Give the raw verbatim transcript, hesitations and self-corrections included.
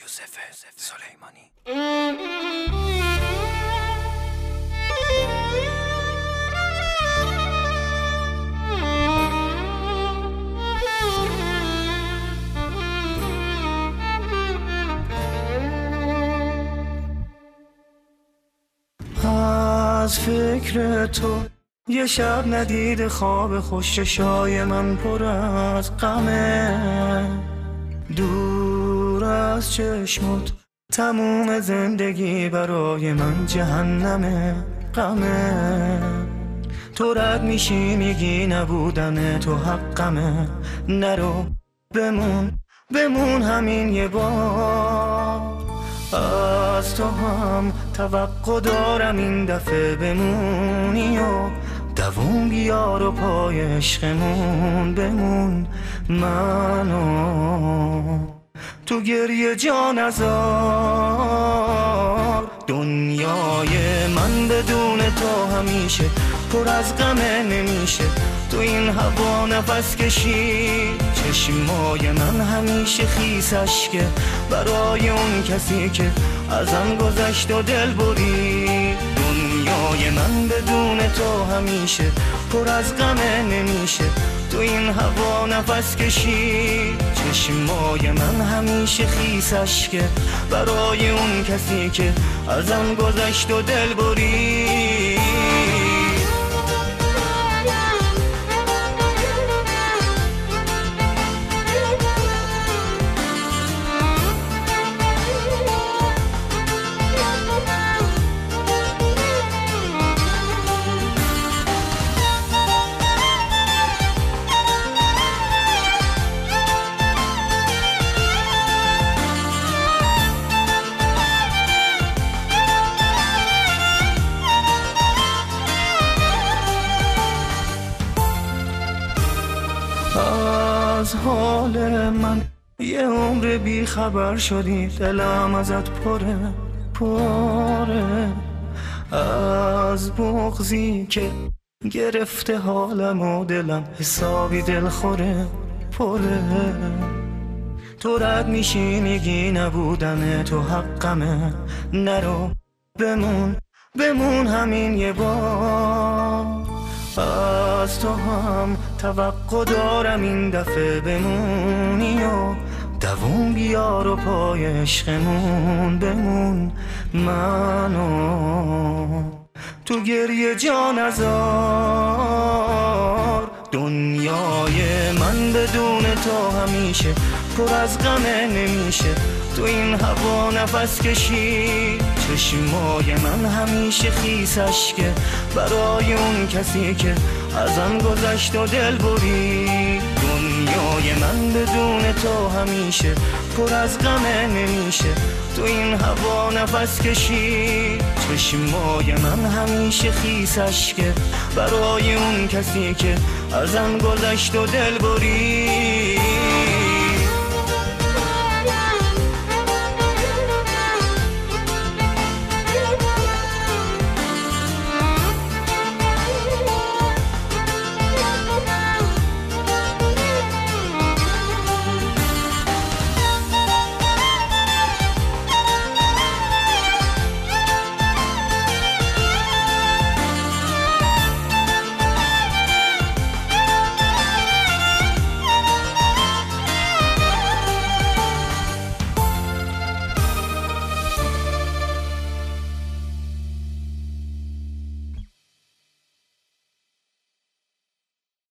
یوسف سلیمانی. از فکر تو یه شب ندید خواب خوش، چشای من پر از غمه. دور از چشمت تموم زندگی برای من جهنمه، غمه. تو رد میشی میگی نبودن تو حقمه، نرو بمون بمون همین یه بار. از تو هم توقع دارم این دفعه بمونی و دووم بیار و پای عشقمون بمون. منو تو گریه جا نذار، دنیای من بدون تو همیشه پر از غمه نمیشه. تو این هوا نفس کشی، چشمای من همیشه خیس اشکه برای اون کسی که ازم گذشت و دل بری. دنیای من بدون تو همیشه پر از غمه نمیشه. تو این هوا نفس کشی، چشمای من همیشه خیس اشکه برای اون کسی که ازم گذشت و دل بری. از حال من یه عمر بی خبر شدی، دلم ازت پره پره. از بغضی که گرفته حالم و دلم حسابی دل خوره پره. تو رد میشی میگی نبودن تو حقمه، نرو بمون بمون همین یه بار. از تو هم توقع دارم این دفعه بمونی و دووم بیار و پای عشقمون بمون. منو تو گریه جا نذار، دنیای من بدون تو همیشه پر از غمه نمیشه. تو این هوا نفس کشی، چشمای من همیشه خیس اشکه برای اون کسی که ازم گذشت و دل بری. دنیای من بدون تو همیشه پر از غمه نمیشه. تو این هوا نفس کشی، چشمای من همیشه خیس اشکه برای اون کسی که ازم گذشت و دل بری.